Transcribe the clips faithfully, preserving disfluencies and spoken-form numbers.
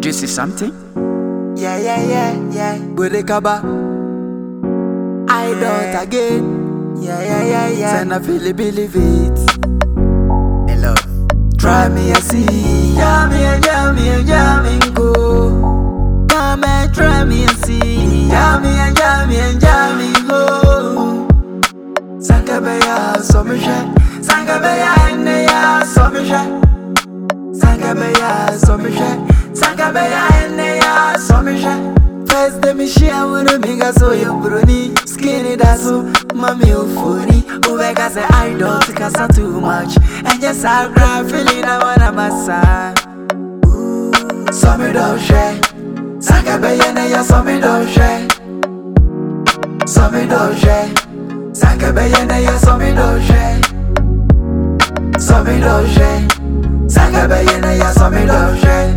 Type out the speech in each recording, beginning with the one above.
Did you see something? Yeah, yeah, yeah, yeah. Burekaba. I don't again. Yeah, yeah, yeah, yeah. Send a feel believe it. Hello. Try me and see. Yummy and yummy and yummy go. Come and try me and see. Yummy and yummy and yummy go. Sankabeya somisha. Sankabeya enneya somisha. Sankabeya somisha. Sankabeya enneya somisha. First day me share with me ga so yo bruni. Skinny dasu, mami ufuni. Ubeka say I don't kasa too much. And yes I cry feeling I wanna massa. So me don't share. Sankabeya enneya so me don't share. So me don't share. Sankabeya enneya so me don't share. So me don't share. Sankabeya enneya so me don't share.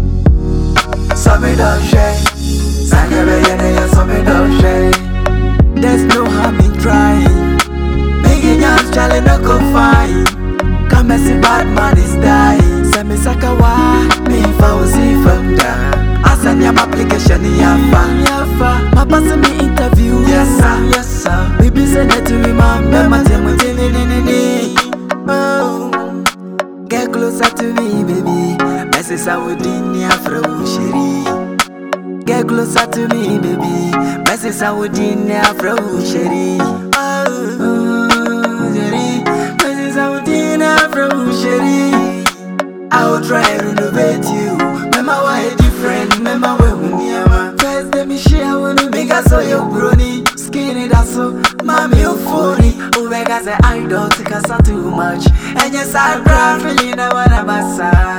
So me don't share. Sankabeya enneya so me don't share. There's no harm in trying. Making young challenge no go find. Come and see bad man is dying. Send me sakawa, me fauzi from da. Asan yam application yafa, yafa. My pass me interview, yes sir, yes sir. Baby said that to me, mom, me ma tell me ni ni ni ni. Oh, get closer to me, baby. Message I would in ya from Sheri. Get closer to me, baby. Message I would in ya from Sheri. Oh, Sheri. Message I would in ya from Sheri. I will try and renovate you. Mama, why different? Mama, where we near? First, let me share when you make us so you brony. Skinny, that's so, mommy, you funny. Omega say I don't think I saw too much. And yes, I cry, feeling I wanna massa.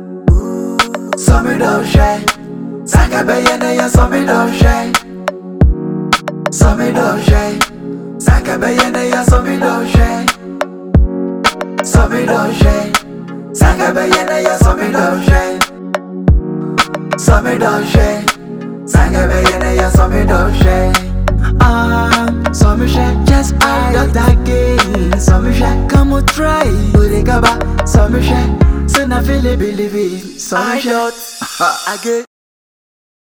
So me don't share. Sankabeya enneya so me don't share. So me don't share. Sankabeya enneya so me don't share. So me don't share. Sankabeya enneya so me don't share. So me don't share. Sankabeya enneya so me don't share. Ah, so me share. Just I don't again. So me share. Come on try. Burekaba. So me share. So na feel it believe it. So me share. Again.